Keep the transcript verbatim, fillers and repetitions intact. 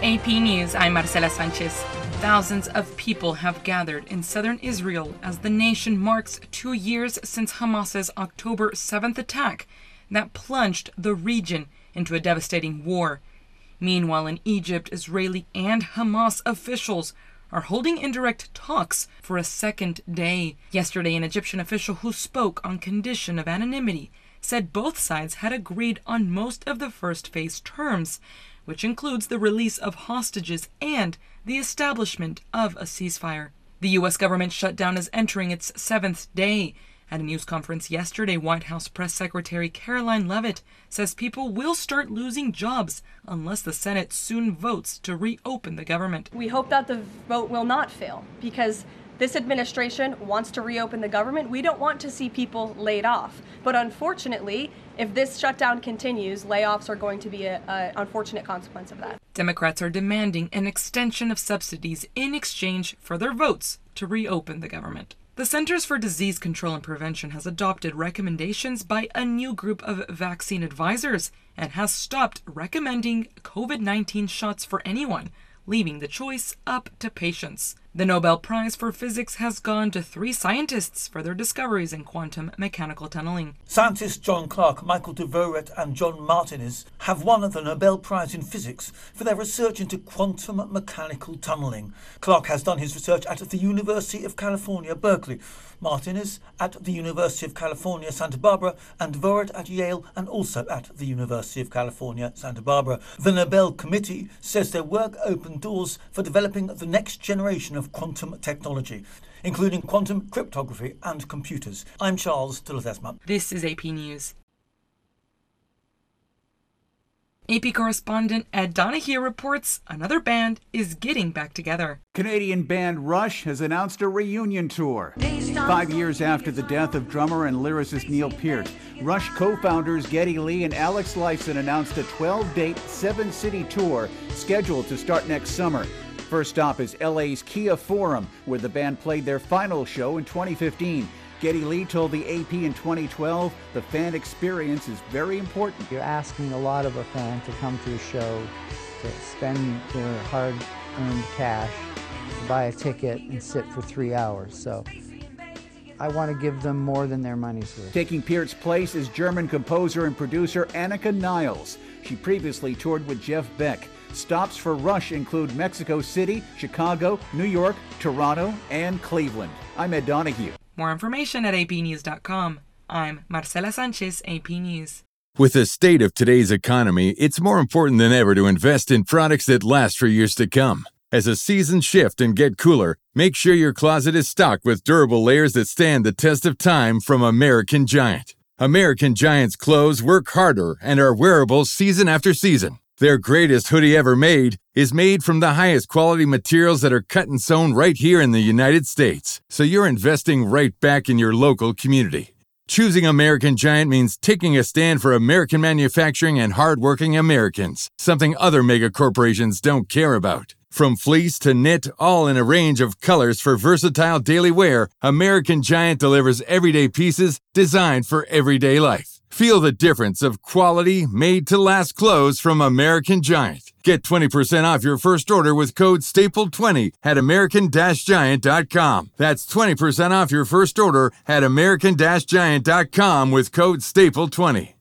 A P News, I'm Marcela Sanchez. Thousands of people have gathered in southern Israel as the nation marks two years since Hamas's October seventh attack that plunged the region into a devastating war. Meanwhile, in Egypt, Israeli and Hamas officials are holding indirect talks for a second day. Yesterday, an Egyptian official who spoke on condition of anonymity said both sides had agreed on most of the first phase terms, which includes the release of hostages and the establishment of a ceasefire. The U S government shutdown is entering its seventh day. At a news conference yesterday, White House Press Secretary Caroline Leavitt says people will start losing jobs unless the Senate soon votes to reopen the government. We hope that the vote will not fail because this administration wants to reopen the government. We don't want to see people laid off. But unfortunately, if this shutdown continues, layoffs are going to be an unfortunate consequence of that. Democrats are demanding an extension of subsidies in exchange for their votes to reopen the government. The Centers for Disease Control and Prevention has adopted recommendations by a new group of vaccine advisors and has stopped recommending COVID nineteen shots for anyone, leaving the choice up to patients. The Nobel Prize for Physics has gone to three scientists for their discoveries in quantum mechanical tunneling. Scientists John Clark, Michael Dvorak and John Martinez have won the Nobel Prize in Physics for their research into quantum mechanical tunneling. Clark has done his research at the University of California, Berkeley, Martinez at the University of California, Santa Barbara, and Dvorak at Yale and also at the University of California, Santa Barbara. The Nobel Committee says their work opened doors for developing the next generation of quantum technology, including quantum cryptography and computers. I'm Charles de Ledesma. This is A P News. A P correspondent Ed Donahue reports another band is getting back together. Canadian band Rush has announced a reunion tour. Five years after the death of drummer and lyricist Neil Peart, Rush co-founders Geddy Lee and Alex Lifeson announced a twelve-date, seven-city tour scheduled to start next summer. First stop is L A's Kia Forum, where the band played their final show in twenty fifteen. Geddy Lee told the A P in twenty twelve, the fan experience is very important. You're asking a lot of a fan to come to a show, to spend their hard-earned cash, to buy a ticket and sit for three hours. So I want to give them more than their money's worth. Taking Peart's place is German composer and producer Annika Niles. She previously toured with Jeff Beck. Stops for Rush include Mexico City, Chicago, New York, Toronto, and Cleveland. I'm Ed Donahue. More information at a p news dot com. I'm Marcela Sanchez, A P News. With the state of today's economy, it's more important than ever to invest in products that last for years to come. As the seasons shift and get cooler, make sure your closet is stocked with durable layers that stand the test of time from American Giant. American Giant's clothes work harder and are wearable season after season. Their greatest hoodie ever made is made from the highest quality materials that are cut and sewn right here in the United States. So you're investing right back in your local community. Choosing American Giant means taking a stand for American manufacturing and hardworking Americans, something other mega corporations don't care about. From fleece to knit, all in a range of colors for versatile daily wear, American Giant delivers everyday pieces designed for everyday life. Feel the difference of quality, made-to-last clothes from American Giant. Get twenty percent off your first order with code staple twenty at american giant dot com. That's twenty percent off your first order at american giant dot com with code staple twenty.